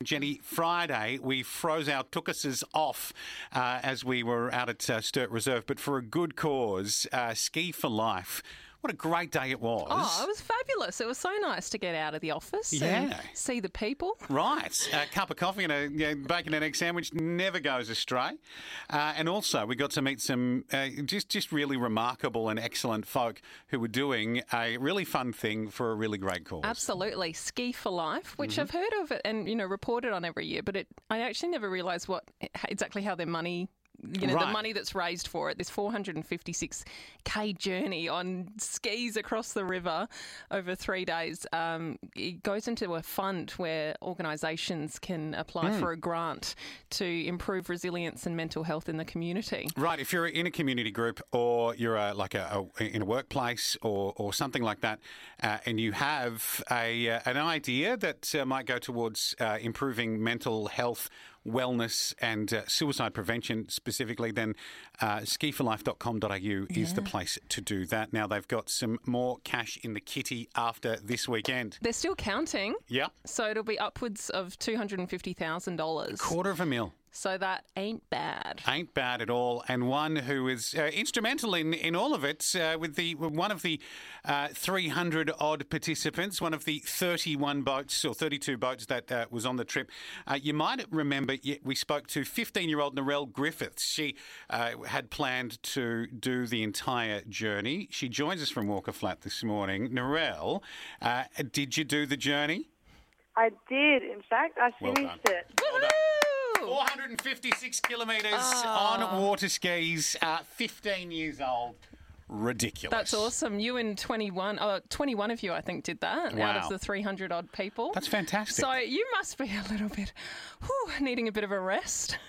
Jenny, Friday we froze our tookuses off as we were out at Sturt Reserve, but for a good cause, Ski for Life. What a great day it was. Oh, it was fabulous. It was so nice to get out of the office and see the people. Right. A cup of coffee and a bacon and egg sandwich never goes astray. And also we got to meet some just really remarkable and excellent folk who were doing a really fun thing for a really great cause. Absolutely. Ski for Life, which I've heard of it and, reported on every year, but I actually never realised exactly how their money... the money that's raised for it, this 456k journey on skis across the river over 3 days, it goes into a fund where organisations can apply for a grant to improve resilience and mental health in the community. Right. If you're in a community group or you're in a workplace or something like that, and you have an idea that might go towards improving mental health, wellness and suicide prevention specifically, then skiforlife.com.au is the place to do that. Now, they've got some more cash in the kitty after this weekend. They're still counting. Yeah. So it'll be upwards of $250,000. $250,000. So that ain't bad. Ain't bad at all. And one who is instrumental in all of it, with one of the 300 odd participants, one of the 31 boats or 32 boats that was on the trip. You might remember we spoke to 15-year-old Narelle Griffiths. She had planned to do the entire journey. She joins us from Walker Flat this morning. Narelle, did you do the journey? I did. In fact, I finished it. Well done. 456 kilometres on water skis, 15 years old. Ridiculous. That's awesome. You and 21 of you, I think, did that out of the 300 odd people. That's fantastic. So you must be a little bit needing a bit of a rest.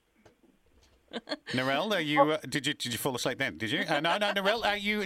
Narelle, did you fall asleep then? Did you? No, Narelle,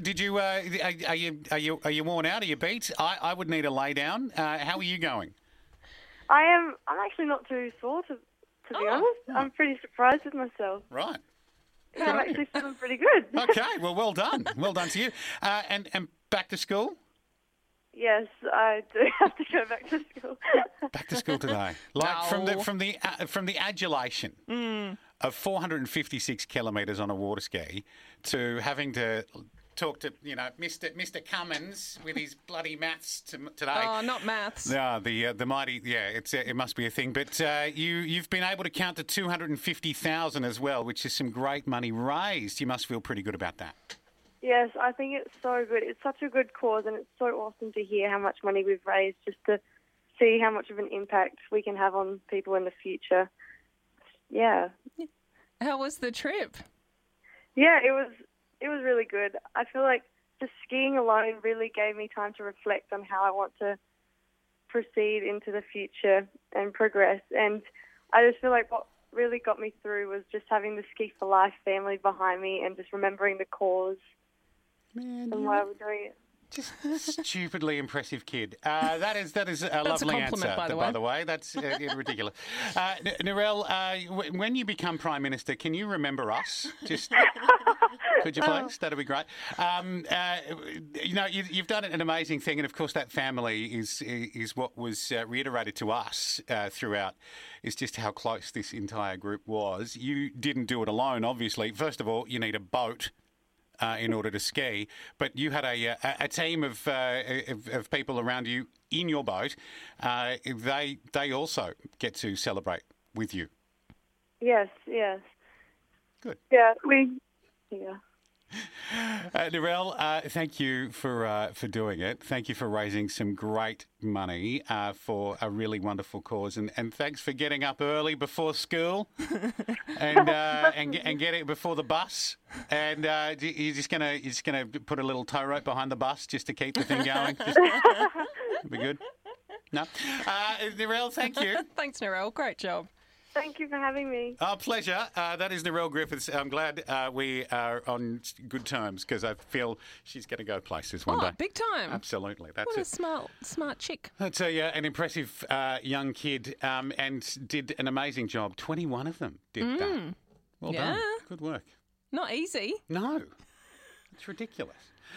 are you worn out? Are you beat? I would need a lay down. How are you going? I'm actually not too sore to be honest. I'm pretty surprised with myself. Right. Yeah, I'm actually feeling pretty good. Okay, well done. Well done to you. And back to school? Yes, I do have to go back to school. Back to school today. From the adulation of 456 kilometres on a water ski to having to talk to, Mr. Cummins with his bloody maths today. Oh, not maths. No, the mighty, it must be a thing. But you've been able to count to 250,000 as well, which is some great money raised. You must feel pretty good about that. Yes, I think it's so good. It's such a good cause, and it's so awesome to hear how much money we've raised, just to see how much of an impact we can have on people in the future. Yeah. How was the trip? Yeah, it was really good. I feel like just skiing alone really gave me time to reflect on how I want to proceed into the future and progress. And I just feel like what really got me through was just having the Ski for Life family behind me and just remembering the cause and why we're doing it. Just stupidly impressive kid. That is a lovely compliment, answer, by the way. That's ridiculous. Narelle, when you become Prime Minister, can you remember us? Just could you please? That'd be great. You've done an amazing thing, and of course that family is what was reiterated to us throughout, is just how close this entire group was. You didn't do it alone, obviously. First of all, you need a boat in order to ski, but you had a team of people around you in your boat. They also get to celebrate with you. Yes. Good. Yeah. Narelle, thank you for doing it. Thank you for raising some great money for a really wonderful cause, and thanks for getting up early before school and getting before the bus. And you're just gonna put a little tow rope behind the bus just to keep the thing going. Be good. No, Narelle, thank you. Thanks, Narelle. Great job. Thank you for having me. Oh, pleasure. That is Narelle Griffiths. I'm glad we are on good terms because I feel she's going to go places one day. Big time. Absolutely. That's what a smart chick. That's an impressive young kid and did an amazing job. 21 of them did that. Well done. Good work. Not easy. No. It's ridiculous.